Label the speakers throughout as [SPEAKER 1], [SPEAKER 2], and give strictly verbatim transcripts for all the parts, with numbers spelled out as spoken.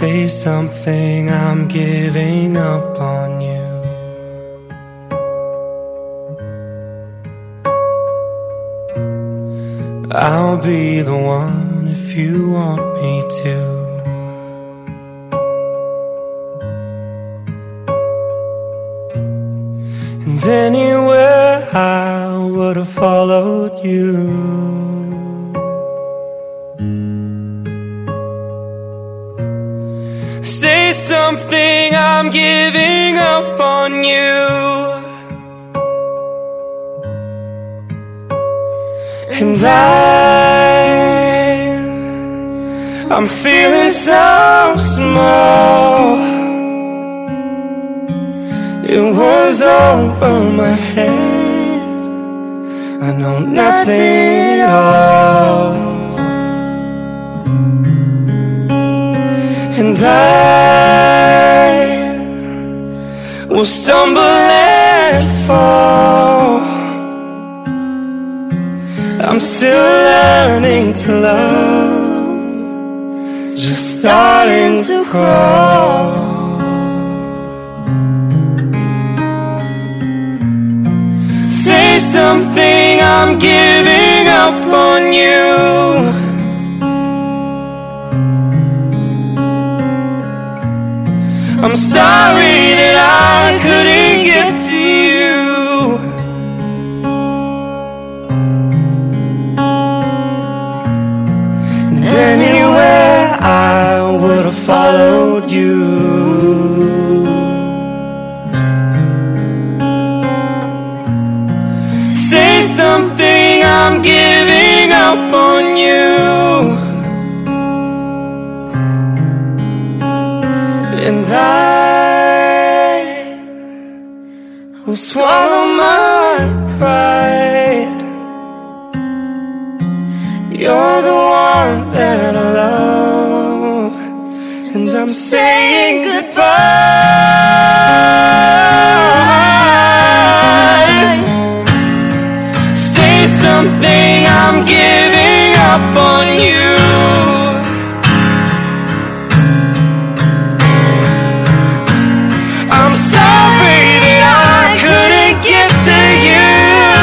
[SPEAKER 1] Say something, I'm giving up on you. I'll be the one if you want me to. And anywhere I would have followed you. Say something, I'm giving up on you. And I, I'm feeling so small. It was over my head. I know nothing at all. And I will stumble and fall. I'm still learning to love, just starting to crawl. Say something, I'm giving up on you. I'm sorry that I couldn't get to you. And anywhere I would have followed you. Say something, I'm giving up on you. And I will swallow my pride. You're the one that I love, and I'm saying goodbye. Say something, I'm giving up on you. I'm sorry that I couldn't get to you.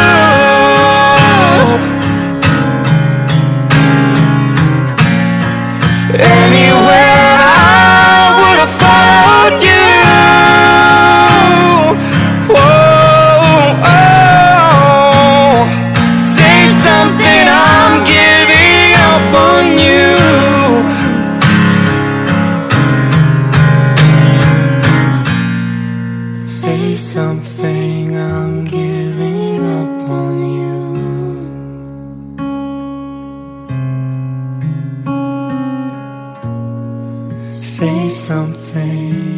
[SPEAKER 1] Anywhere I would have followed you. Whoa, oh. Say something, I'm giving up on you. Say something, I'm giving up on you. Say something.